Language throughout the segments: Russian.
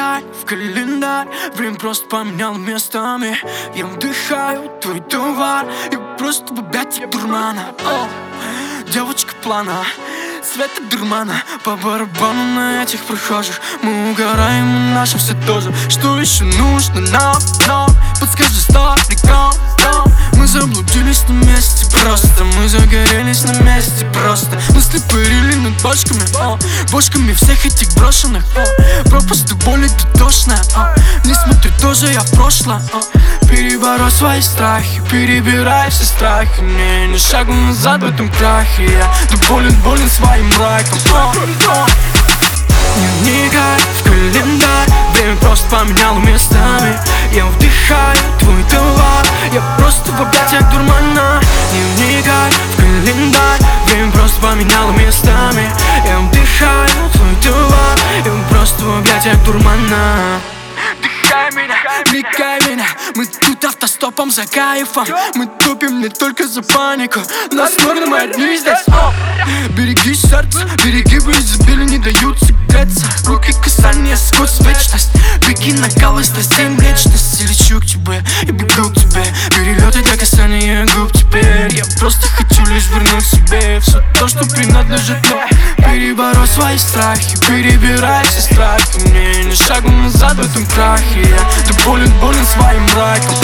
вдыхай в календарь, время просто поменял местами. Я вдыхаю твой товар, я просто в объятиях дурмана. Девочка плана, цвета дурмана, по барабану на этих прохожих. Мы угораем, и нашим все тоже. Что еще нужно нам? Подскажи старикам. Мы заблудились на месте просто, мы загорелись на месте просто. Мысли парили над бочками всех этих брошенных. Пропусты боли ты тошная. Не смотри, тоже я в прошлое. Переборой свои страхи, перебирай все страхи. Мне ни шагу назад в этом крахе. Я болен своим райком. Не вникай в календарь, время просто поменяло местами. Я вдыхаю твой товар, я просто в объятиях дурмана. Не вникай в календарь, время просто поменяло местами. Я вдыхаю твой товар, я просто в объятиях дурмана. Вникай меня, мы тут автостопом за кайфом. Мы тупим не только за панику, нас много, мы одни здесь. Береги сердце, береги, бы изобилие не дают согреться. Руки касания сквозь вечность. Беги накал из страстей млечности. Лечу к тебе и бегу к тебе. Перелеты для касания губ теперь. Я просто хочу лишь вернуть себе все то, что принадлежит мне. Переборой свои страхи, перебирай все страхи. Мне ни шагу назад в этом крахе. Я болен своим райком.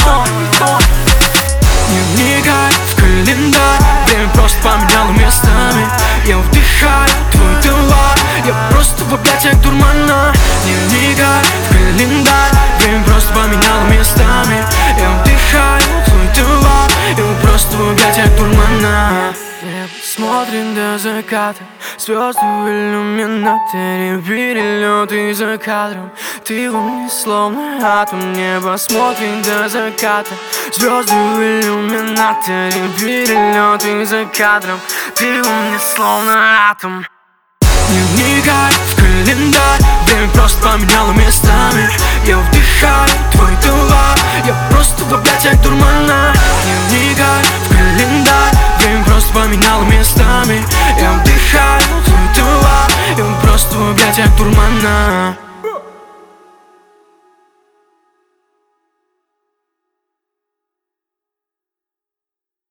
Не вникай в календарь, время просто поменяло местами. Я вдыхаю твой товар, я просто в объятиях дурмана. Не вникай в календарь, время просто поменяло местами. Я вдыхаю твой товар, я просто в объятиях дурмана. Небо смотрит до заката, звезды в иллюминаторе, перелеты за кадром. Ты во мне словно атом. Небо смотрит до заката, звезды в иллюминаторе, перелеты за кадром. Ты во мне словно атом. Не вникай в календарь, время просто поменяло местами. Я вдыхаю твой товар, я просто в объятиях дурмана. Не вникай в календарь, время просто поменяло местами. Я вдыхаю твой товар, я просто в объятиях дурмана.